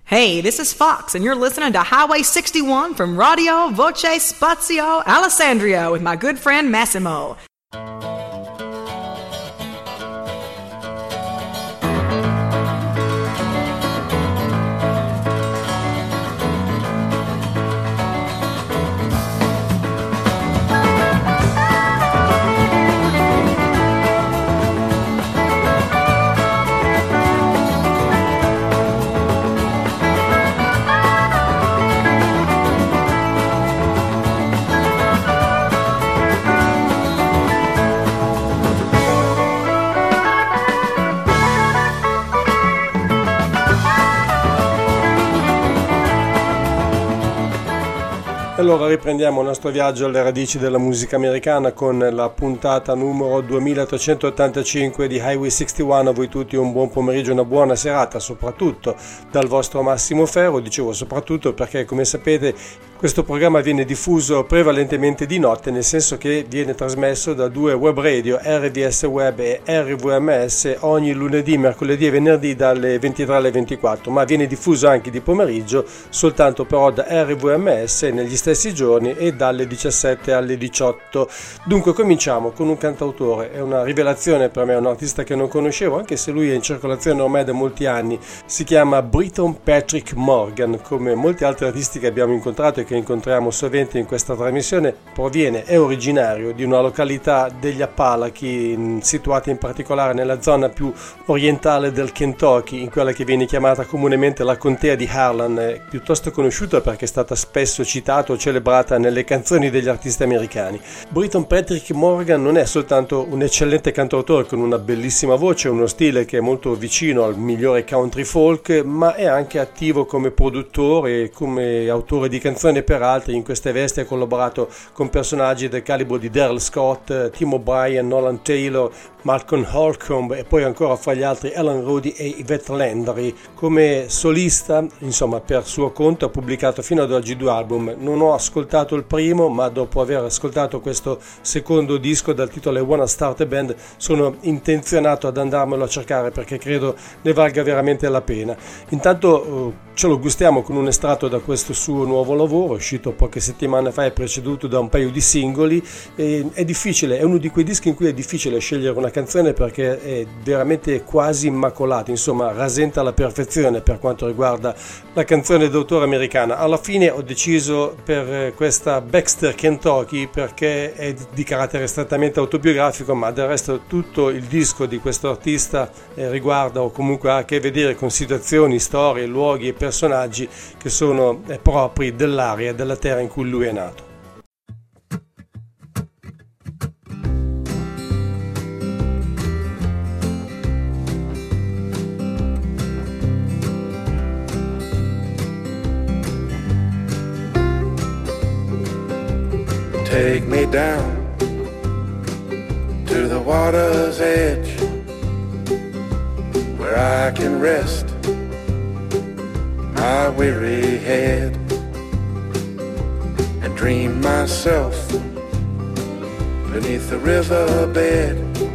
Hey, this is Fox, and you're listening to Highway 61 from Radio Voce Spazio Alessandria with my good friend Massimo. Allora riprendiamo il nostro viaggio alle radici della musica americana con la puntata numero 2385 di Highway 61. A voi tutti un buon pomeriggio, una buona serata, soprattutto dal vostro Massimo Ferro. Dicevo soprattutto perché, come sapete, questo programma viene diffuso prevalentemente di notte, nel senso che viene trasmesso da due web radio, RVS Web e RVMS, ogni lunedì, mercoledì e venerdì dalle 23 alle 24, ma viene diffuso anche di pomeriggio, soltanto però da RVMS negli stessi giorni e dalle 17 alle 18. Dunque cominciamo con un cantautore, è una rivelazione per me, un artista che non conoscevo, anche se lui è in circolazione ormai da molti anni. Si chiama Britton Patrick Morgan. Come molti altri artisti che abbiamo incontrato e che incontriamo sovente in questa trasmissione, è originario di una località degli Appalachi, situata in particolare nella zona più orientale del Kentucky, in quella che viene chiamata comunemente la contea di Harlan, piuttosto conosciuta perché è stata spesso citata o celebrata nelle canzoni degli artisti americani. Britton Patrick Morgan non è soltanto un eccellente cantautore con una bellissima voce, uno stile che è molto vicino al migliore country folk, ma è anche attivo come produttore e come autore di canzoni per altri. In queste vesti ha collaborato con personaggi del calibro di Daryl Scott, Tim O'Brien, Nolan Taylor, Malcolm Holcomb e poi ancora fra gli altri Alan Rudy e Yvette Landry. Come solista, insomma, per suo conto ha pubblicato fino ad oggi 2 album. Non ho ascoltato il primo, ma dopo aver ascoltato questo secondo disco dal titolo I Wanna Start a Band sono intenzionato ad andarmelo a cercare perché credo ne valga veramente la pena. Intanto ce lo gustiamo con un estratto da questo suo nuovo lavoro, uscito poche settimane fa e preceduto da un paio di singoli. È difficile, è uno di quei dischi in cui è difficile scegliere una canzone perché è veramente quasi immacolato, insomma rasenta la perfezione per quanto riguarda la canzone d'autore americana. Alla fine ho deciso per questa Baxter Kentucky perché è di carattere strettamente autobiografico, ma del resto tutto il disco di questo artista riguarda o comunque ha a che vedere con situazioni, storie, luoghi e personaggi che sono propri dell'area, della terra in cui lui è nato. Take me down to the water's edge where I can rest my weary head and dream myself beneath the riverbed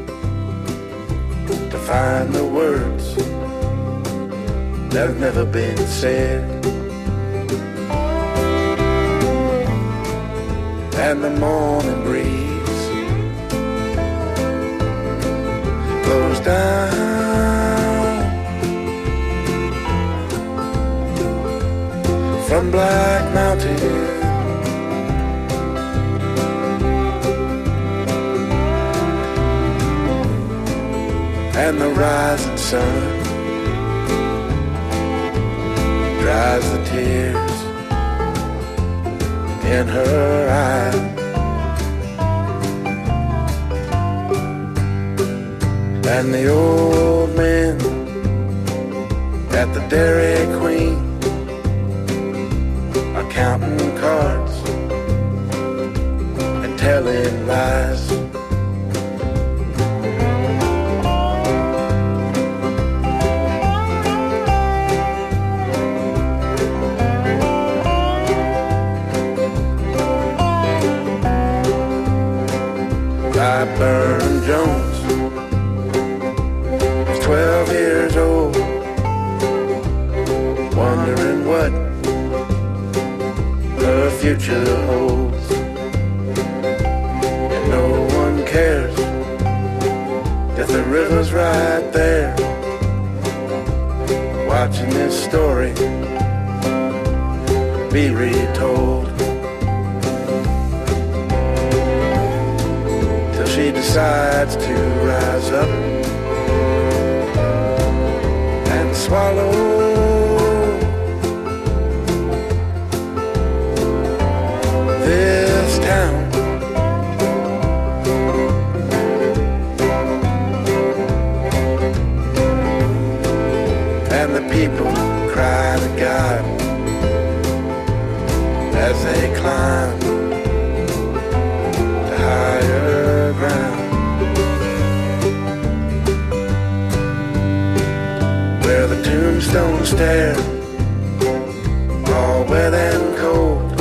to find the words that have never been said. And the morning breeze blows down from Black Mountain, and the rising sun dries the tears in her eye, and the old man at the Dairy Queen are counting cards and telling lies. Burn Jones was 12 years old, wondering what the future holds. And no one cares if the river's right there, watching this story be retold, till she decides to rise up and swallow this town. And the people cry to God as they climb to higher ground, where the tombstones stare, all wet and cold,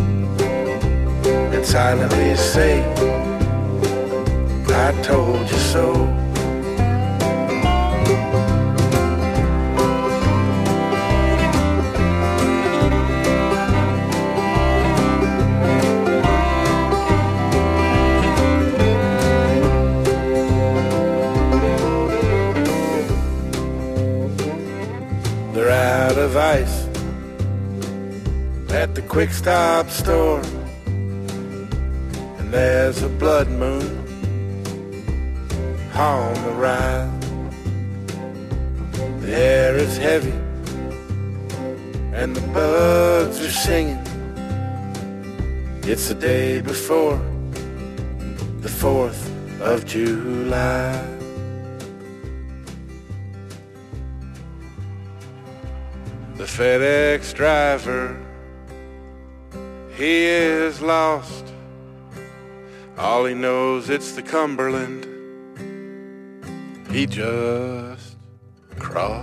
and silently say, I told you so. They're out of ice at the Quick Stop store, and there's a blood moon on the rise. The air is heavy and the bugs are singing. It's the day before the 4th of July. The FedEx driver, he is lost. All he knows it's the Cumberland he just crossed.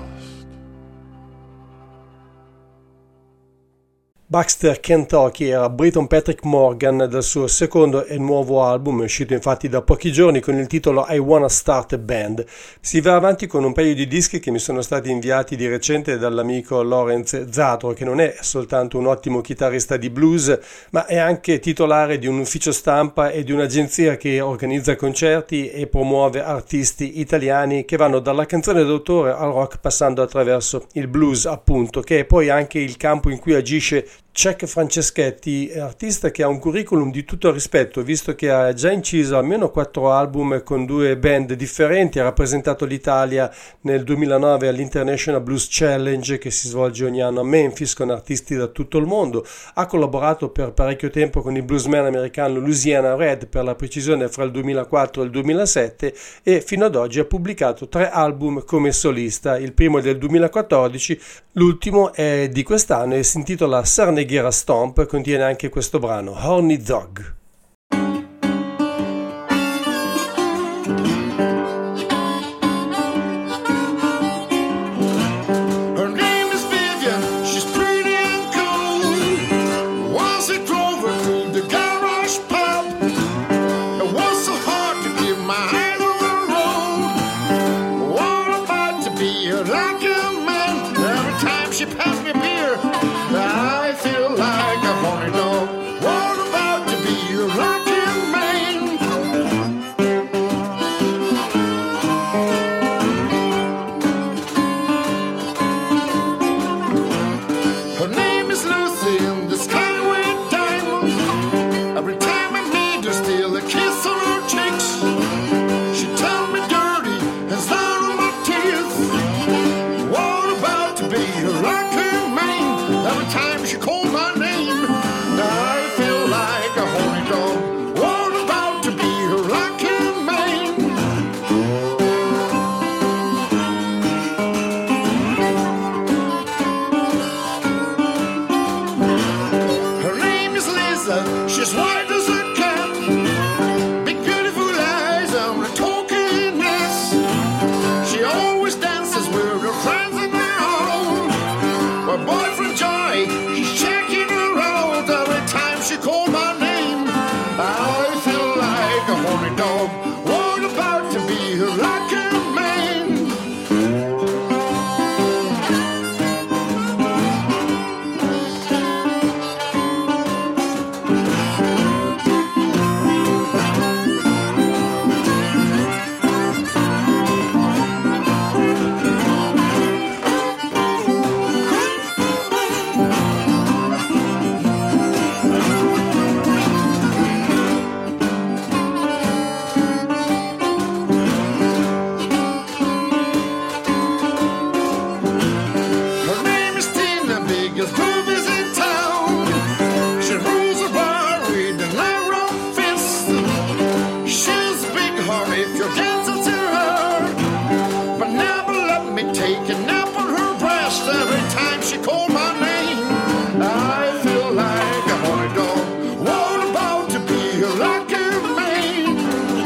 Baxter, Kentucky era Britton Patrick Morgan dal suo secondo e nuovo album, uscito infatti da pochi giorni con il titolo I Wanna Start a Band. Si va avanti con un paio di dischi che mi sono stati inviati di recente dall'amico Lorenz Zatro, che non è soltanto un ottimo chitarrista di blues, ma è anche titolare di un ufficio stampa e di un'agenzia che organizza concerti e promuove artisti italiani che vanno dalla canzone d'autore al rock, passando attraverso il blues, appunto, che è poi anche il campo in cui agisce Chuck Franceschetti, artista che ha un curriculum di tutto rispetto, visto che ha già inciso almeno 4 album con 2 band differenti, ha rappresentato l'Italia nel 2009 all'International Blues Challenge che si svolge ogni anno a Memphis con artisti da tutto il mondo, ha collaborato per parecchio tempo con il bluesman americano Louisiana Red, per la precisione fra il 2004 e il 2007, e fino ad oggi ha pubblicato 3 album come solista, il primo è del 2014, l'ultimo è di quest'anno e si intitola Sarneghera Stomp, contiene anche questo brano, Horny Dog. with groupies in town. She rules the bar with an iron fist. She's big heart if you dance it to her. But never let me take a nap on her breast. Every time she called my name, I feel like a horny dog. What about to be a lucky man?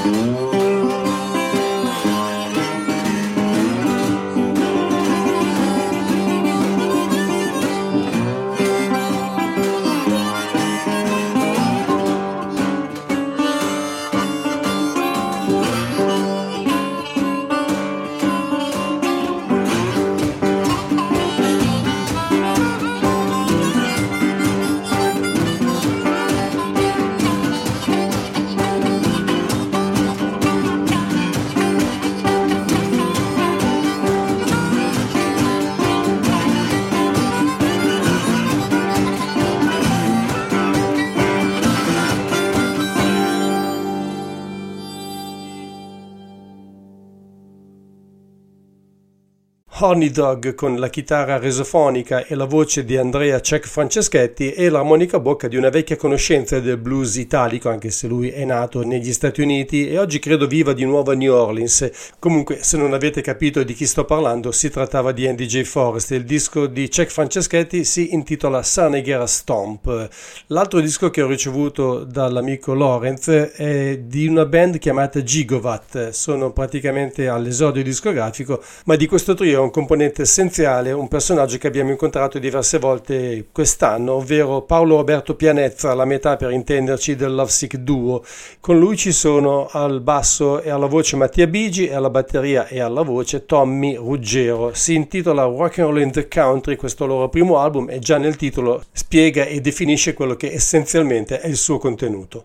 Horny Dog con la chitarra resofonica e la voce di Andrea Cech Franceschetti e l'armonica a bocca di una vecchia conoscenza del blues italico, anche se lui è nato negli Stati Uniti e oggi credo viva di nuovo a New Orleans. Comunque, se non avete capito di chi sto parlando, si trattava di Andy J. Forrest. Il disco di Cech Franceschetti si intitola Sarneguerra Stomp. L'altro disco che ho ricevuto dall'amico Lorenz è di una band chiamata Gigawatt. Sono praticamente all'esordio discografico, ma di questo trio è un componente essenziale, un personaggio che abbiamo incontrato diverse volte quest'anno, ovvero Paolo Roberto Pianezza, la metà per intenderci del Lovesick Duo. Con lui ci sono al basso e alla voce Mattia Bigi e alla batteria e alla voce Tommy Ruggero. Si intitola Rock and Roll in the Country, questo loro primo album, e già nel titolo spiega e definisce quello che essenzialmente è il suo contenuto.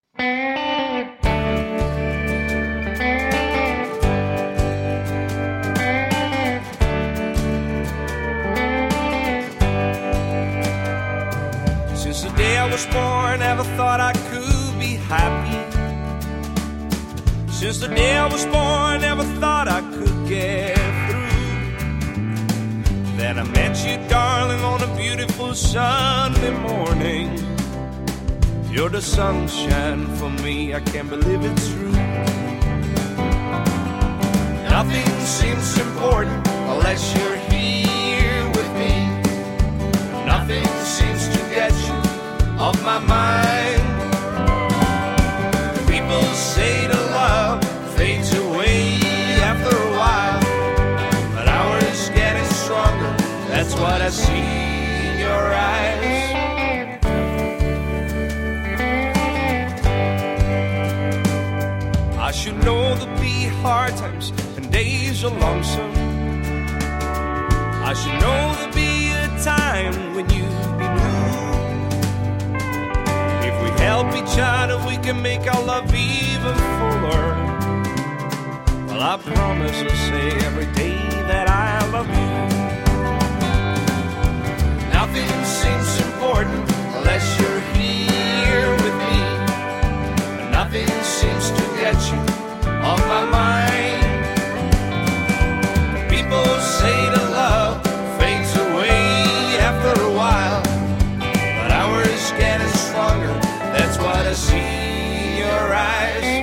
Was born, never thought I could be happy. Since the day I was born, never thought I could get through. Then I met you, darling, on a beautiful Sunday morning. You're the sunshine for me, I can't believe it's true. Nothing seems important unless you're here with me. Nothing seems to get you off my mind. People say the love fades away after a while, but ours getting stronger, that's what I see in your eyes. I should know there'll be hard times and days are lonesome. I should know there'll be a time when you be blue. If we help each other, we can make our love even fuller. Well, I promise to say every day that I love you. Nothing seems important unless you're here with me. But nothing seems to get you off my mind. People say the love fades away after a while, but ours getting stronger, that's what I see in your eyes.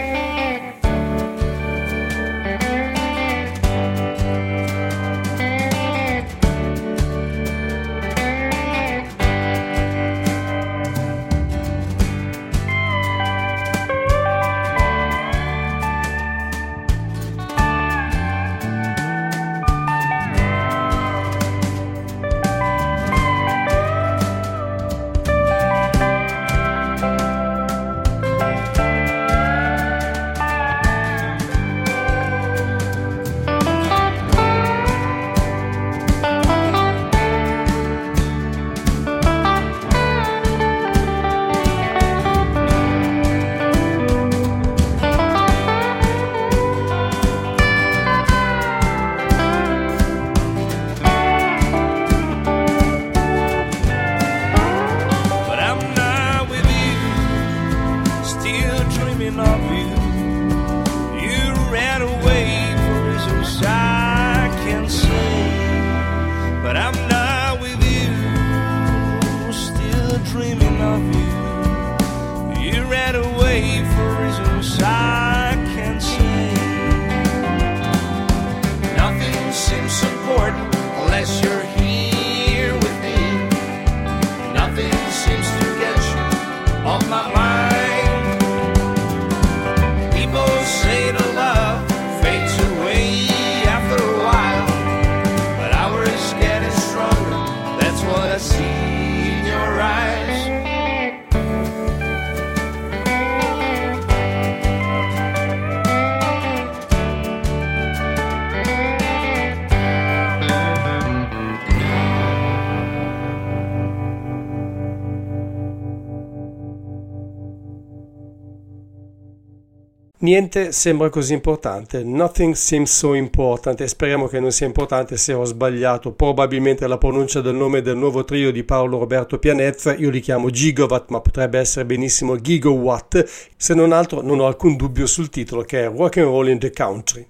Niente sembra così importante, nothing seems so important, e speriamo che non sia importante se ho sbagliato probabilmente la pronuncia del nome del nuovo trio di Paolo Roberto Pianezza. Io li chiamo Gigawatt, ma potrebbe essere benissimo Gigawatt, se non altro non ho alcun dubbio sul titolo, che è Rock and Roll in the Country.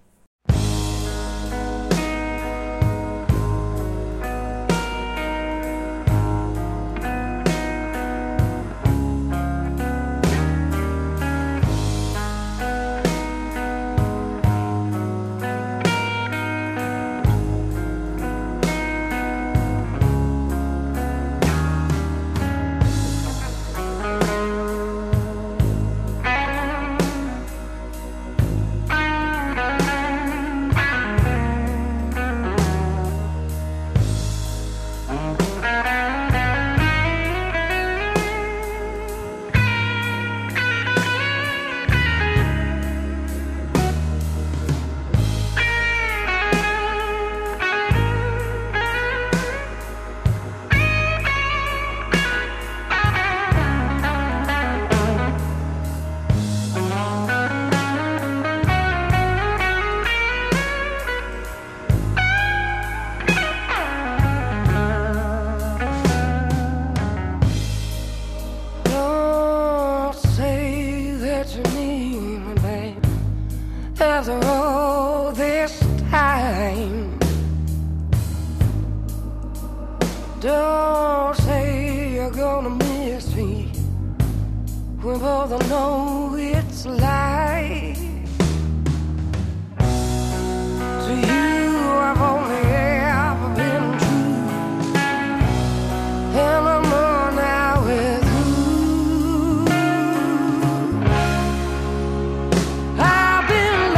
After all this time, don't say you're gonna miss me. We both know it's a lie. To you I've only ever been true, and I'm more now with you. I've been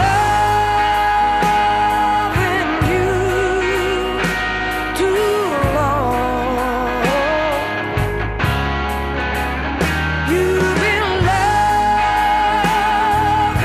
loving you too long. You've been loving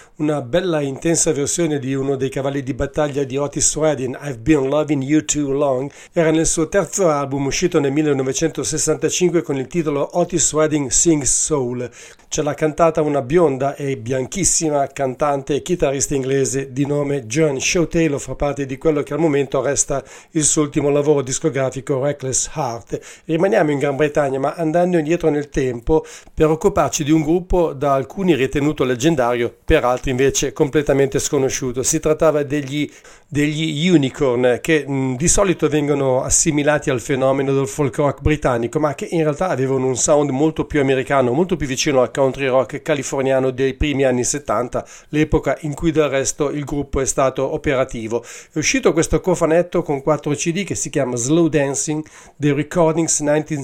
una bella intensa versione di uno dei cavalli di battaglia di Otis Redding, I've Been Loving You Too Long. Era nel suo terzo album uscito nel 1965 con il titolo Otis Redding Sings Soul. Ce l'ha cantata una bionda e bianchissima cantante e chitarrista inglese di nome Joan Showtail, fa parte di quello che al momento resta il suo ultimo lavoro discografico, Reckless Heart. Rimaniamo in Gran Bretagna, ma andando indietro nel tempo per occuparci di un gruppo da alcuni ritenuto leggendario, per altri invece completamente sconosciuto. Si trattava degli Unicorn, che di solito vengono assimilati al fenomeno del folk rock britannico, ma che in realtà avevano un sound molto più americano, molto più vicino al country rock californiano dei primi anni 70, l'epoca in cui del resto il gruppo è stato operativo. È uscito questo cofanetto con 4 CD che si chiama Slow Dancing, The Recordings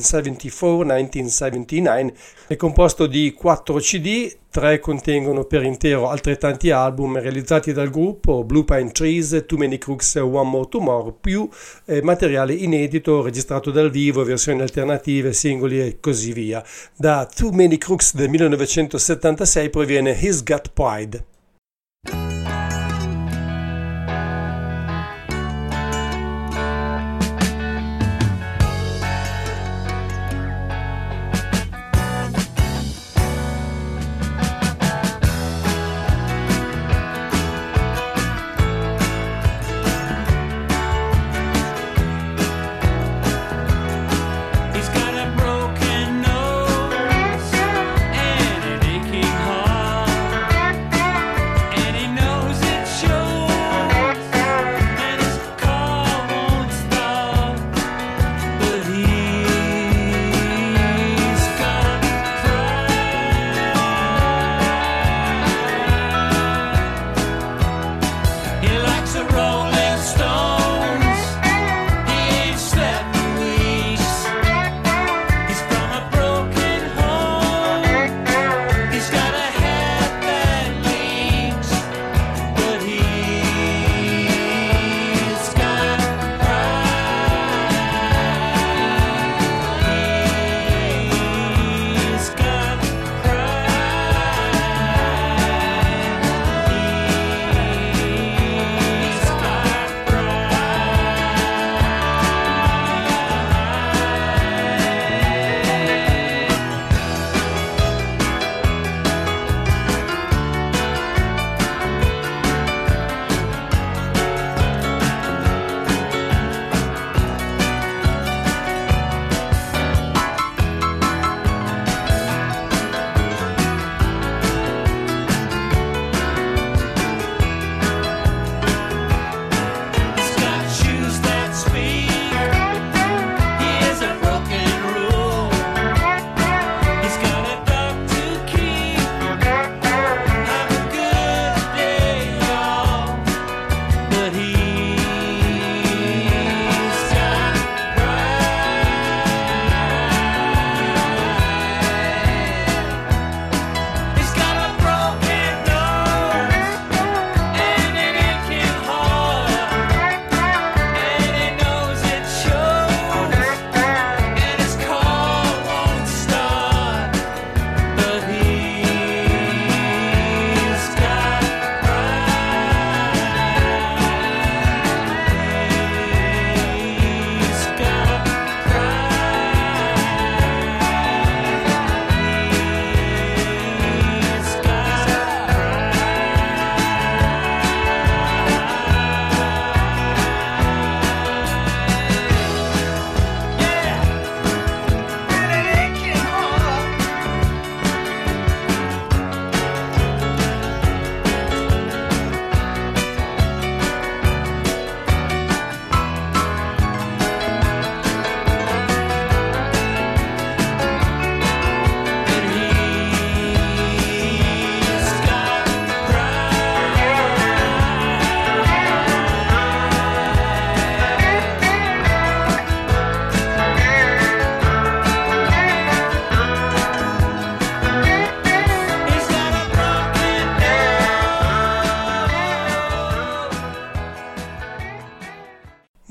1974-1979, è composto di 4 CD, 3 contengono per intero altrettanti album realizzati dal gruppo, Blue Pine Trees, Too Many Crooks, One More Tomorrow, più materiale inedito registrato dal vivo, versioni alternative, singoli e così via. Da Too Many Crooks del 1976 proviene He's Got Pride. Broken nose and an aching heart.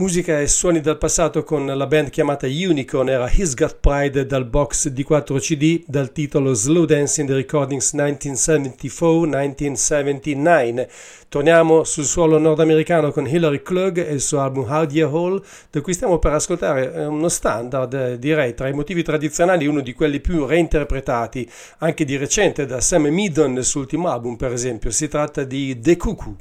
Musica e suoni del passato con la band chiamata Unicorn, era He's Got Pride dal box di 4 CD dal titolo Slow Dance in the Recordings 1974-1979. Torniamo sul suolo nordamericano con Hilary Klug e il suo album How Dear Hall, da cui stiamo per ascoltare uno standard, direi, tra i motivi tradizionali, uno di quelli più reinterpretati, anche di recente, da Sam Meadon nel suo ultimo album, per esempio. Si tratta di The Cuckoo.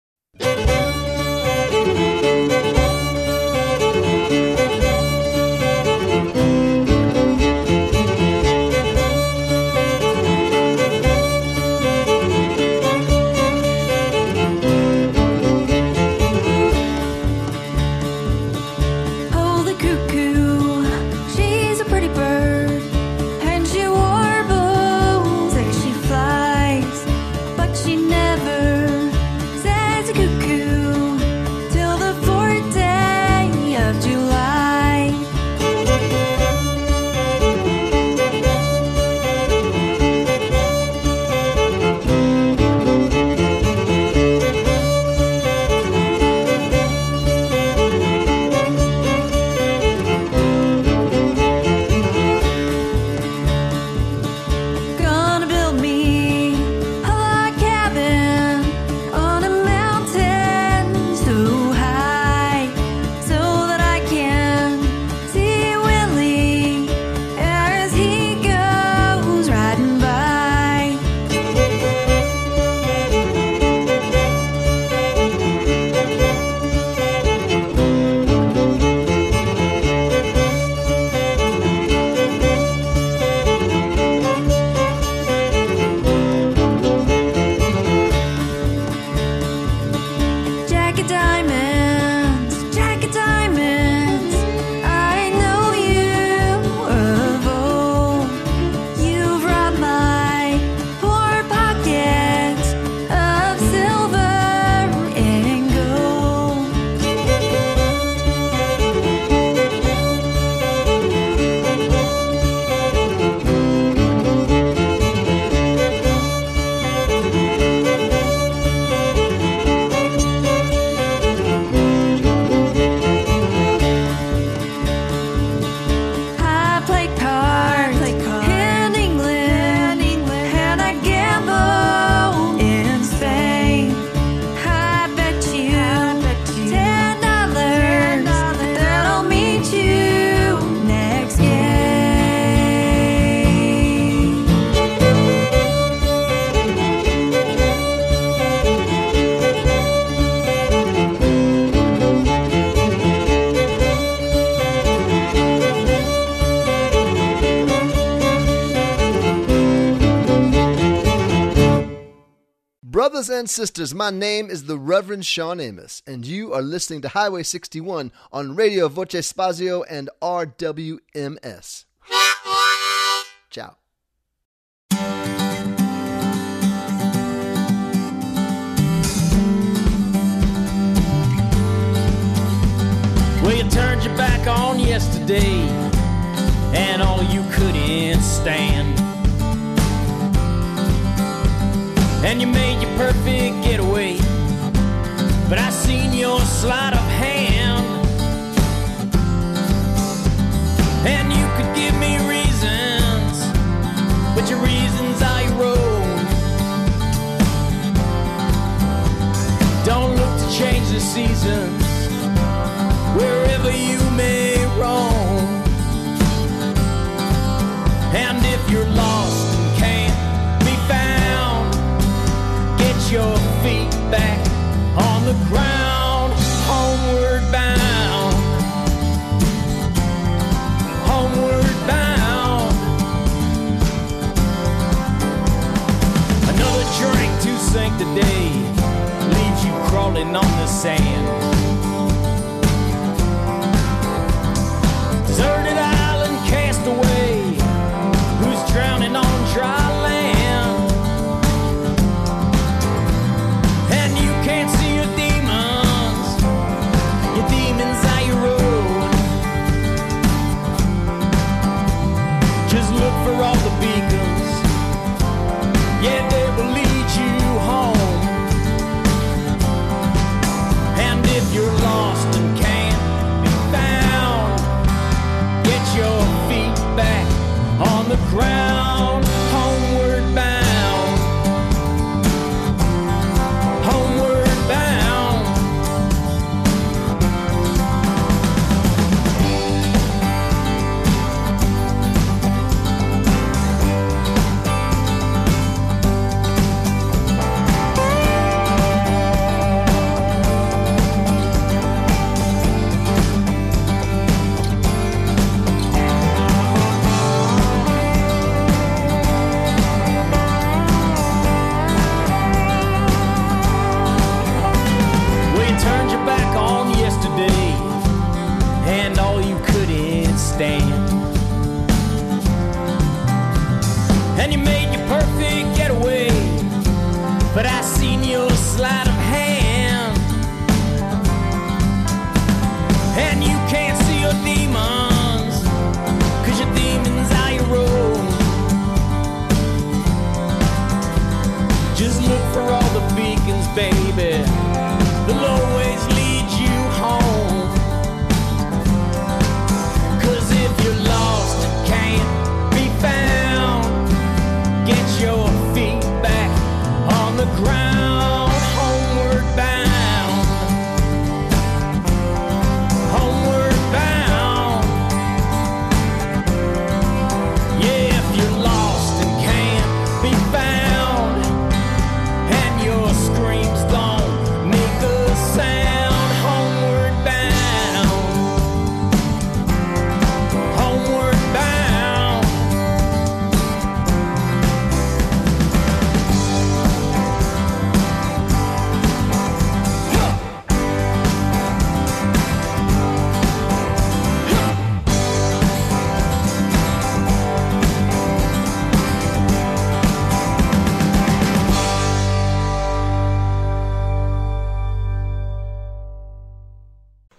Brothers and sisters, my name is the Reverend Sean Amos, and you are listening to Highway 61 on Radio Voce Spazio and RWMS. Ciao. Well, you turned your back on yesterday and all you couldn't stand, and you made your perfect getaway, but I seen your sleight of hand, and you could give me reasons, but your reasons are your own. Don't look to change the seasons wherever you may roam, and if you're lost and can't be found, get your feet back on the ground. Homeward bound, homeward bound. Another drink to sink the day leaves you crawling on the sand. Deserted island castaway who's drowning on dry land, and you can't see your demons are your own. Just look for all the beacons, yeah, they will lead you home. And if you're lost and can't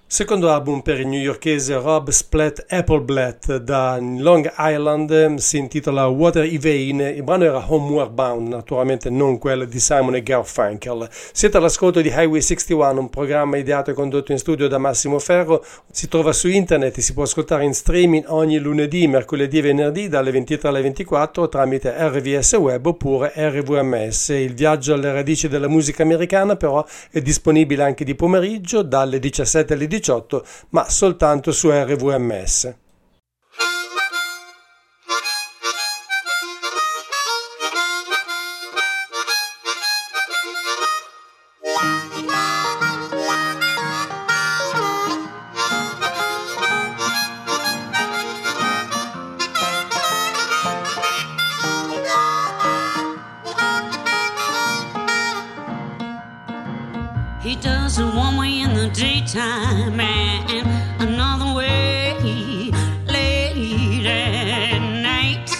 Secondo album per il newyorkese Rob Splat Appleblatt da Long Island, si intitola Water Ivane. Il brano era Homeward Bound, naturalmente non quello di Simon e Garfunkel. Siete all'ascolto di Highway 61, un programma ideato e condotto in studio da Massimo Ferro. Si trova su internet e si può ascoltare in streaming ogni lunedì, mercoledì e venerdì dalle 23 alle 24 tramite RVS Web oppure RVMS. Il viaggio alle radici della musica americana però è disponibile anche di pomeriggio dalle 17 alle 18, ma soltanto su RVMS. He does it one way in the daytime and another way late at night.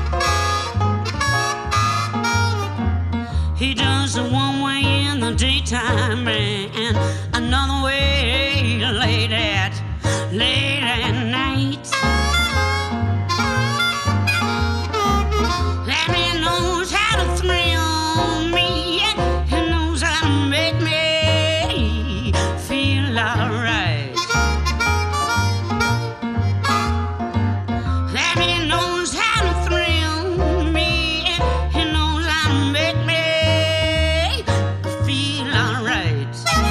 He does it one way in the daytime and another way late at night. And he knows how to thrill me, he knows how to make me feel alright. And he knows how to thrill me, he knows how to make me feel alright.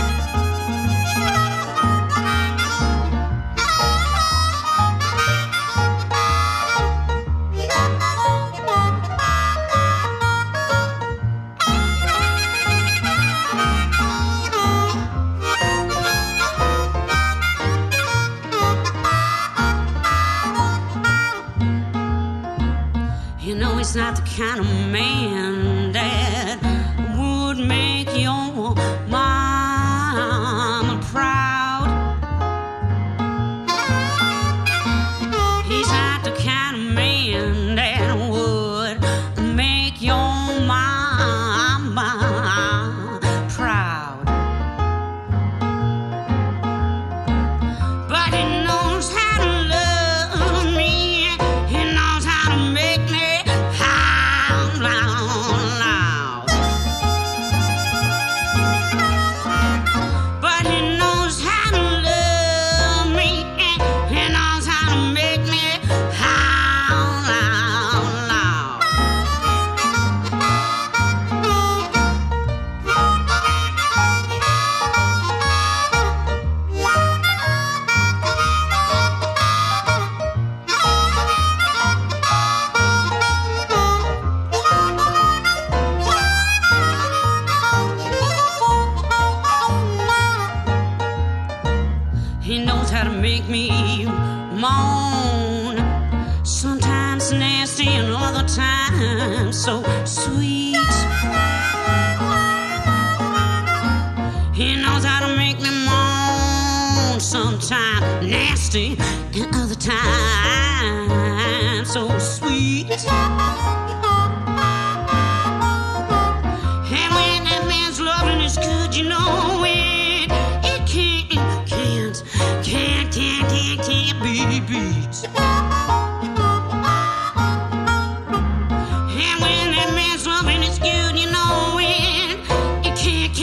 You know he's not the kind of man that would make your mama proud. He's not the kind of man that would make your mama proud. But he knows how to love me, he knows how to make me howl loud. But he knows how to love me, he knows how to make me howl loud. He knows how to make me moan, sometimes nasty and other times so sweet. He knows how to make me moan, sometimes nasty and other times so sweet. And when that man's loving is good, you know it can't be beat. And when that man's loving is good, you know it can't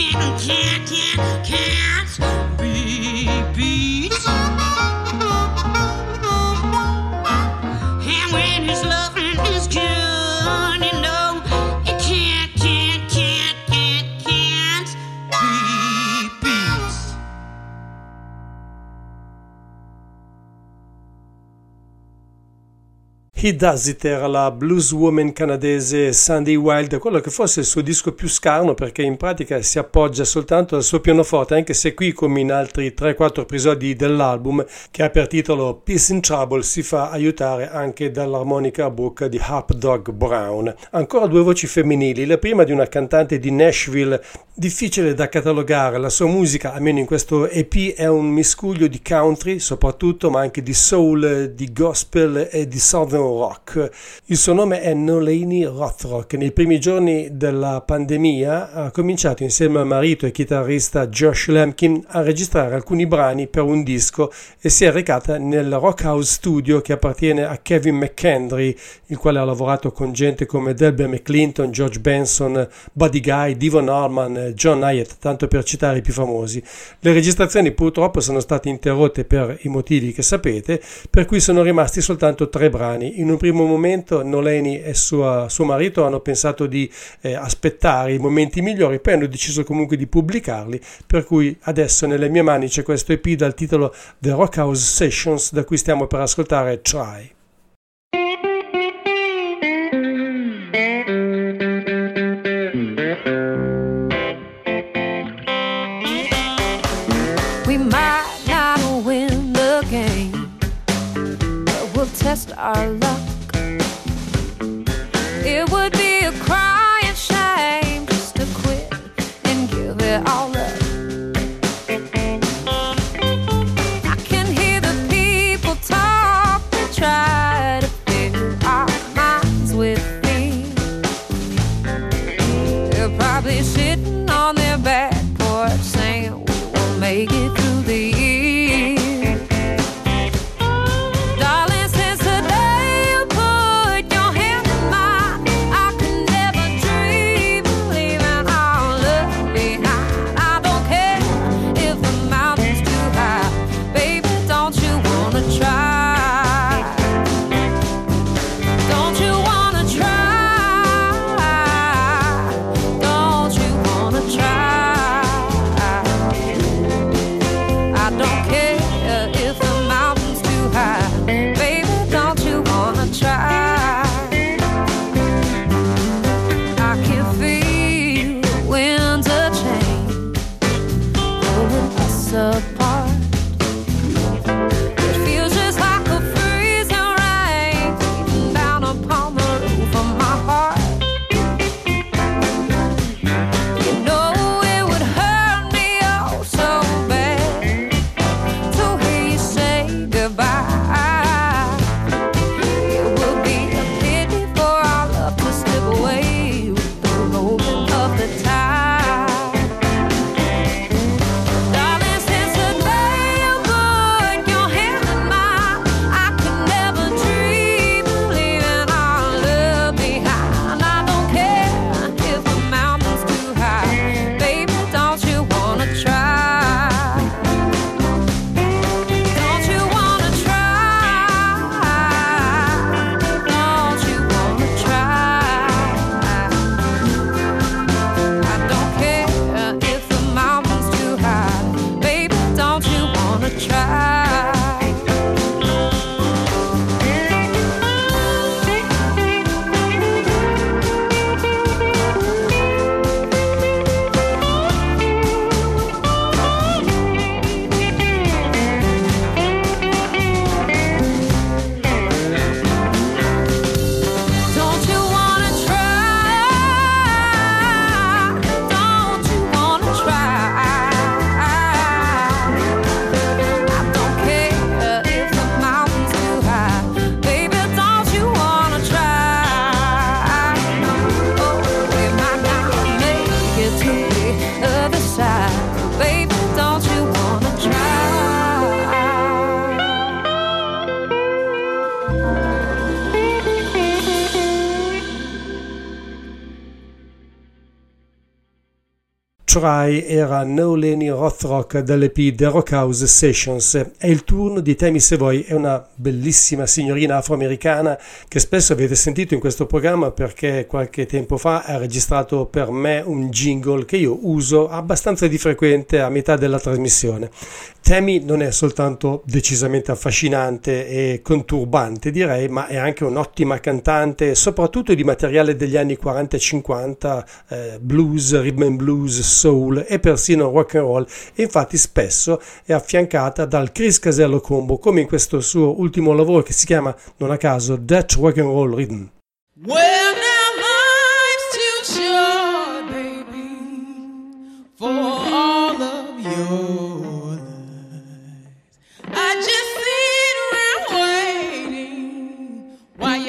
be beat. And when his loving is good, you know it can't be beat. He Does It era la blueswoman canadese Sandy Wilde, quello che fosse il suo disco più scarno perché in pratica si appoggia soltanto al suo pianoforte, anche se qui come in altri 3-4 episodi dell'album che ha per titolo Peace in Trouble si fa aiutare anche dall'armonica a bocca di Hop Dog Brown. Ancora due voci femminili, la prima di una cantante di Nashville difficile da catalogare, la sua musica almeno in questo EP è un miscuglio di country soprattutto ma anche di soul, di gospel e di southern rock. Il suo nome è Nolene Rothrock. Nei primi giorni della pandemia ha cominciato insieme al marito e chitarrista Josh Lemkin a registrare alcuni brani per un disco e si è recata nel Rock House Studio che appartiene a Kevin McKendry, il quale ha lavorato con gente come Delbert McClinton, George Benson, Buddy Guy, Devon Harman, John Hyatt, tanto per citare i più famosi. Le registrazioni purtroppo sono state interrotte per i motivi che sapete, per cui sono rimasti soltanto 3 brani. In un primo momento Nolene e suo marito hanno pensato di aspettare i momenti migliori, poi hanno deciso comunque di pubblicarli, per cui adesso nelle mie mani c'è questo EP dal titolo The Rock House Sessions, da cui stiamo per ascoltare Try. We might not win the game, but we'll test our luck. It would be a crying shame just to quit and give it all up. I can hear the people talk, they try to fill our minds with fear. They're probably sitting on their back porch saying we won't make it through the year. Darling, since the day you put your hand in mine, I could never dream of leaving our love behind. I don't care if the mountain's too high, baby, don't you wanna try? Don't you wanna try? Don't you wanna try? I don't care if the mountain's too high, baby, don't you wanna try? I can feel the winds of change pulling us apart. It feels just like a freezing rain beating down upon the roof of my heart. You know it would hurt me oh so bad to hear you say goodbye. It would be a pity for our love to slip away with the rolling of the tide. Darling, since the day you put your hand in mine, I could never dream of leaving our love behind. I don't care if the mountain's too high, baby, don't you wanna try? Don't you wanna try? Don't you wanna try? I don't care if the mountain's too high, baby, don't you wanna try? Don't you wanna try? Don't you wanna try? I don't care if the mountain's too high, baby, don't you wanna try? Oh, we might not make it to the other side, baby, don't you wanna try? Try era Nolene Rothrock dall'EP The Rock House Sessions. È il turno di Tammy Savoy, è una bellissima signorina afroamericana che spesso avete sentito in questo programma perché qualche tempo fa ha registrato per me un jingle che io uso abbastanza di frequente a metà della trasmissione. Tammy non è soltanto decisamente affascinante e conturbante direi, ma è anche un'ottima cantante, soprattutto di materiale degli anni 40 e 50, blues, rhythm and blues, soul e persino rock and roll, e infatti spesso è affiancata dal Chris Casello Combo, come in questo suo ultimo lavoro che si chiama, non a caso, That Rock and Roll Rhythm. Well, now life's too short, baby, for all of your lies. I just sit around waiting while you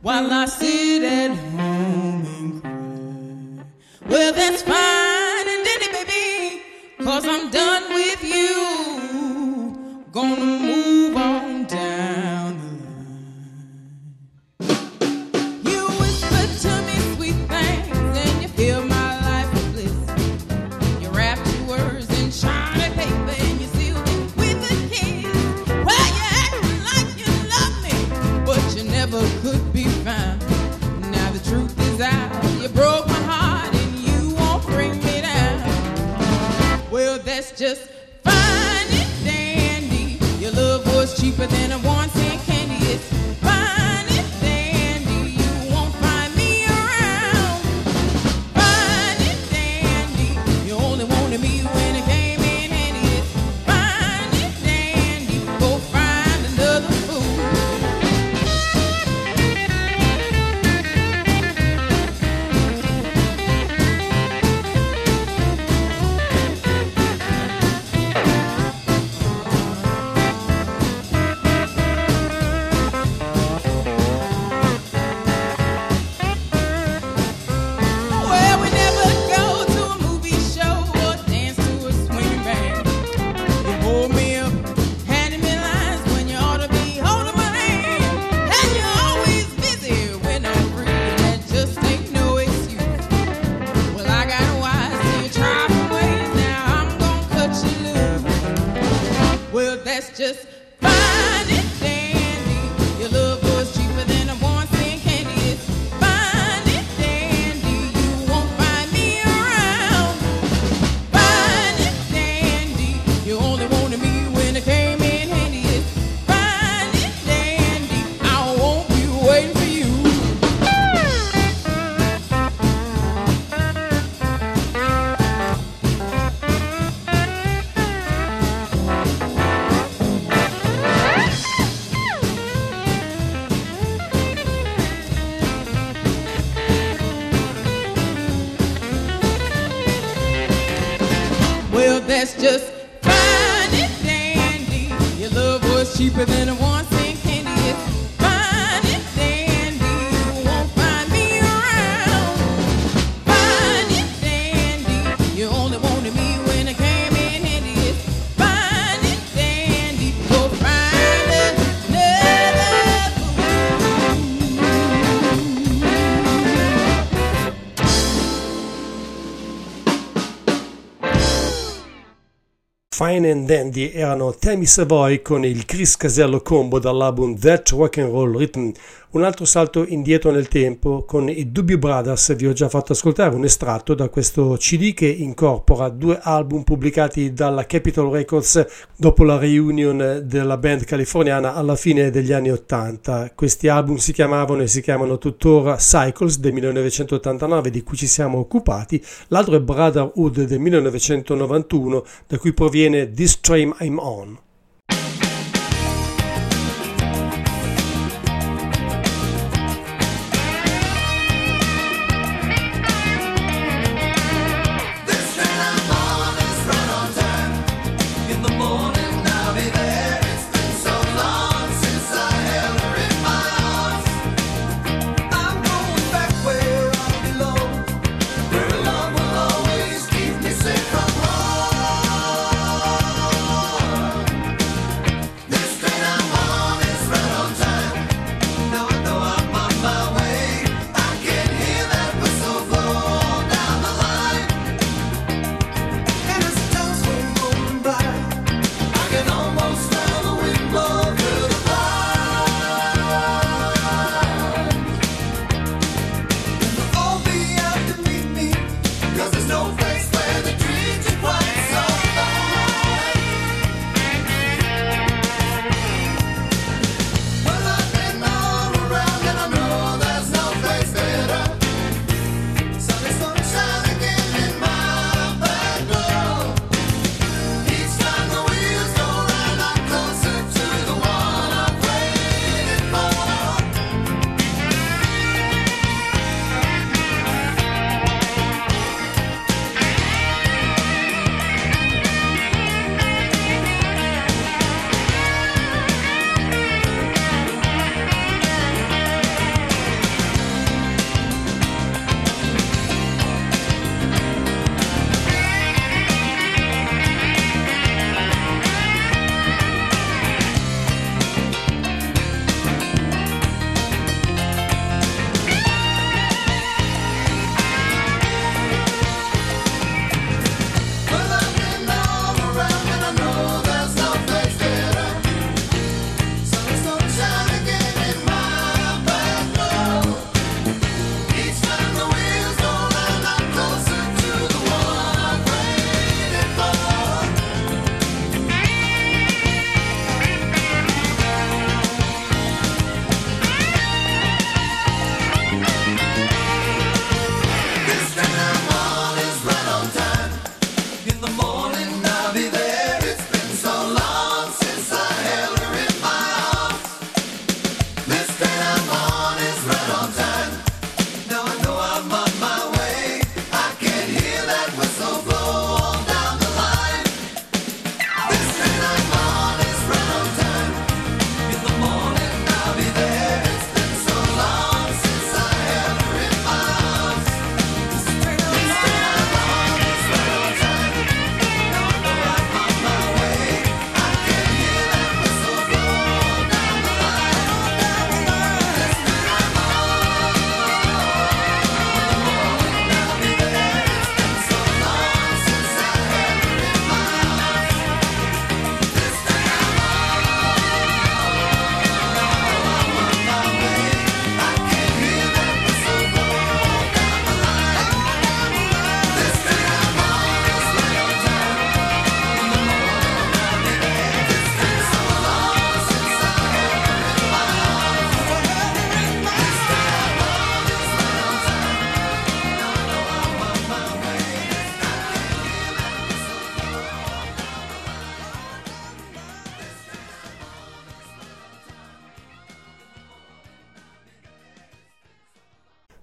while I sit at home and cry. Well, that's fine and dandy, baby, 'cause I'm done with you. Gonna move on down the line. You whisper to me sweet things and you fill my life with bliss. You wrap your words in shiny paper and you seal it with a kiss. Well, you acting like you love me, but you never could be found. Now the truth is out, you broke my heart and you won't bring me down. Well, that's just fine and dandy. Your love was cheaper than a 1-cent candy. It's fine and dandy. You won't find me around. Fine and dandy. You only wanted me when it came in handy. It's fine and dandy. Go find another fool. Well, we never go to a movie show or dance to a swing band. You hold me up, handing me lines when you ought to be holding my hand. And you're always busy when I'm free, and that just ain't no excuse. Well, I got wise to your trifling ways, now I'm gonna cut you loose. Well, that's just fine and dandy. Your love was cheaper than a 1-cent candy. It's fine and dandy. You won't find me around. Fine and dandy. You only wanted me when it came in handy. It's fine and dandy. I won't be waiting for you. Well, that's just fine and dandy. Your love was cheaper than a 1-cent candy. It's fine and dandy. You won't find me around. Fine and dandy. You only wanted me when it came in handy. It's fine and dandy. Go find another Fine and Dandy erano Tammy Savoy con il Chris Casello combo dall'album That Rock and Roll Rhythm. Un altro salto indietro nel tempo con i Doobie Brothers. Vi ho già fatto ascoltare un estratto da questo CD che incorpora 2 album pubblicati dalla Capitol Records dopo la reunion della band californiana alla fine degli anni 80. Questi album si chiamavano e si chiamano tuttora Cycles del 1989, di cui ci siamo occupati. L'altro è Brotherhood del 1991, da cui proviene This Train I'm On. Always keep me safe from harm.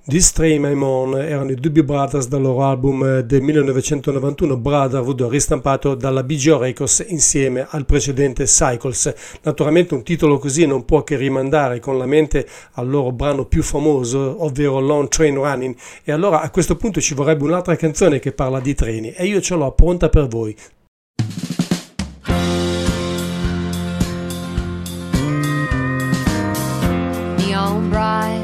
This Train I'm On erano i Doobie Brothers dal loro album del 1991 Brotherhood, ristampato dalla BGO Records insieme al precedente Cycles. Naturalmente un titolo così non può che rimandare con la mente al loro brano più famoso, ovvero Long Train Running, e allora a questo punto ci vorrebbe un'altra canzone che parla di treni e io ce l'ho pronta per voi. Neon bright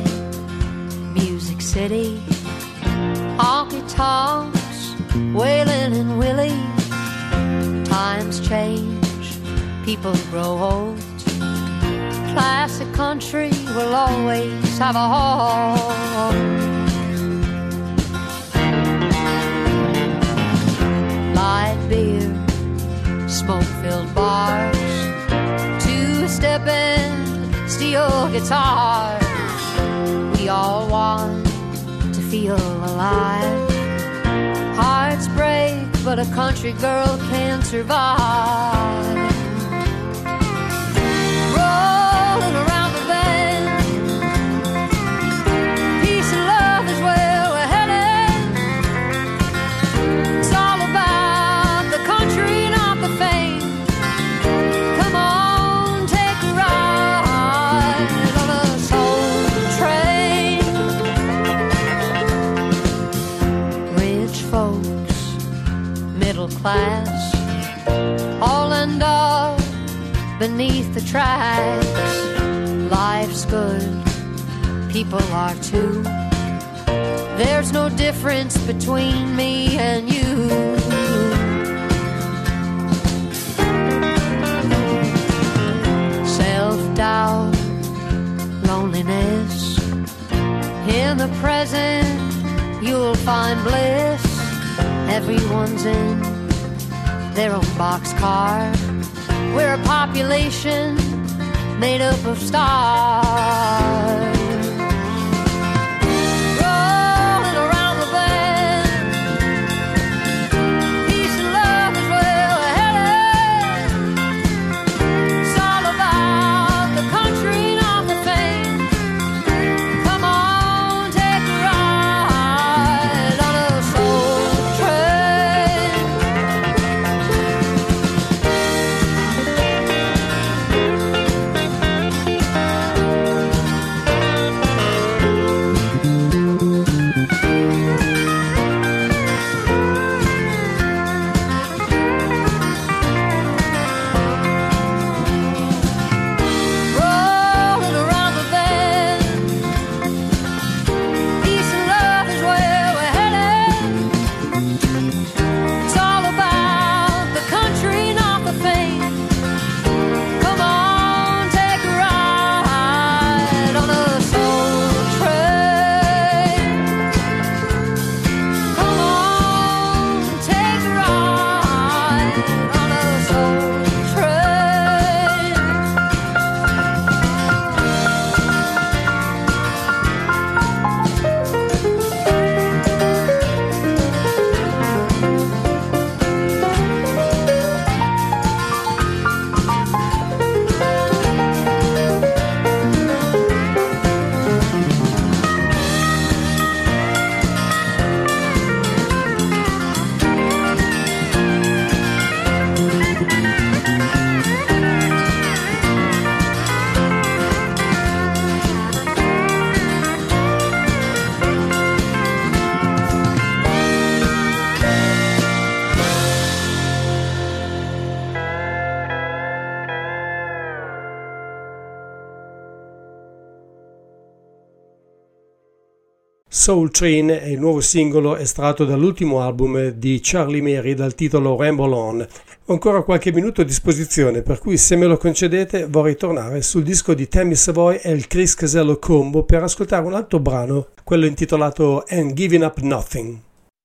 City, honky tonks, Waylon and Willie. Times change, people grow old. Classic country will always have a home. Light beer, smoke-filled bars, two-stepping steel guitars. We all want to feel alive. Hearts break, but a country girl can survive. Rolling around the bend, peace and love is where we're headed. It's all about the country, not the fame. Come on, take a ride on a soul train. Rich folks, middle class, all end up beneath the tracks. Life's good, people are too. There's no difference between me and you. Self-doubt, loneliness. In the present, you'll find bliss. Everyone's in their own boxcar. We're a population made up of stars. Rolling around the bend, peace and love is where we're headed. It's all about the country, not the fame. Come on, take a ride on a soul train. Rolling around the bend, peace and love is where we're headed. It's all about the country, not the fame. Come on, take a ride on a soul train. Come on, take a ride on a soul train. Soul Train è il nuovo singolo estratto dall'ultimo album di Charlie Mary dal titolo Ramble On. Ho ancora qualche minuto a disposizione, per cui se me lo concedete vorrei tornare sul disco di Tammy Savoy e il Chris Casello Combo per ascoltare un altro brano, quello intitolato And Giving Up Nothing.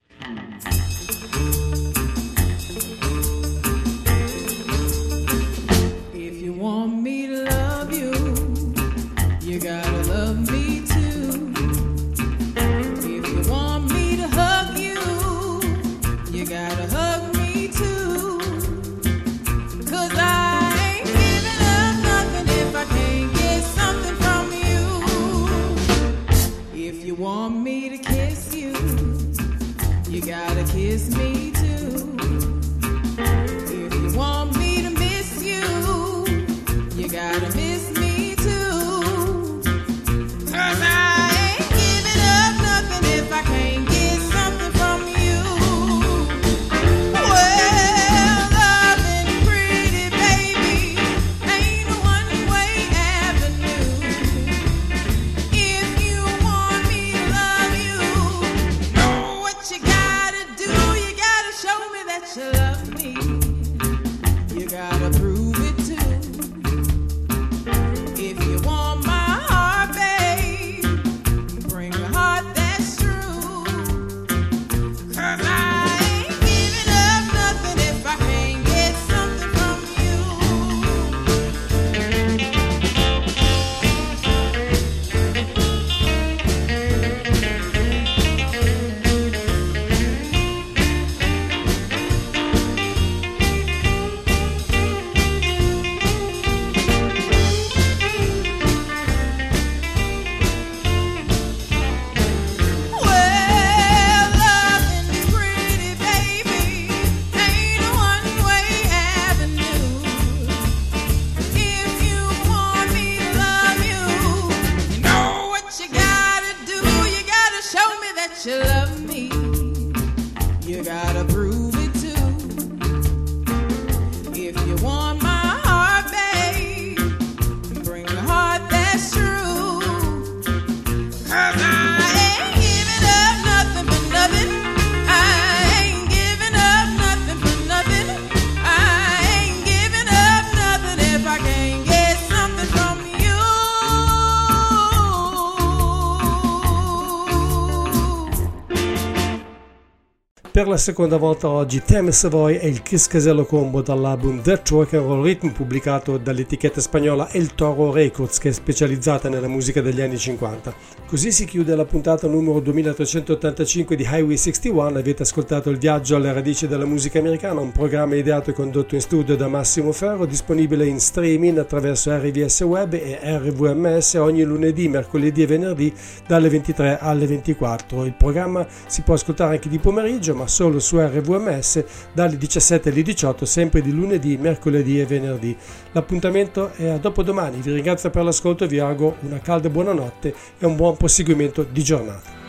If you want me to love you, you gotta love me too. If you want me to hug you, you gotta hug me too. 'Cause I ain't giving up nothing if I can't get something from you. If you you want me to kiss you, you gotta kiss me too. If you want me to miss you, you gotta miss me too. 'Cause I ain't giving up nothing if I can't get something from you. Well, loving pretty baby ain't a one-way avenue. If you want me to love you, know what you gotta do. You gotta show me that you love me. You gotta prove it too. If you want my heart, babe, bring a heart that's true. 'Cause I ain't giving up nothing if I can't get something from you. Well, loving pretty baby ain't a one-way avenue. If you want me to love you, you know what you gotta do. You gotta show me that you love me. You gotta prove it too. If you want my heart, babe, bring a heart that's true. 'Cause I ain't giving up nothing for nothing. I ain't giving up nothing for nothing. I ain't giving up nothing if I can't get something from you. Per la seconda volta oggi Teme Savoy e il Chris Casello Combo dall'album That Rock and Roll Rhythm, pubblicato dall'etichetta spagnola El Toro Records, che è specializzata nella musica degli anni 50. Così si chiude la puntata numero 2385 di Highway 61. Avete ascoltato Il viaggio alle radici della musica americana, un programma ideato e condotto in studio da Massimo Ferro, disponibile in streaming attraverso RVS Web e RVMS ogni lunedì, mercoledì e venerdì dalle 23 alle 24. Il programma si può ascoltare anche di pomeriggio, ma solo su RVMS dalle 17 alle 18, sempre di lunedì, mercoledì e venerdì. L'appuntamento è a dopodomani. Vi ringrazio per l'ascolto e vi auguro una calda buonanotte e un buon proseguimento di giornata.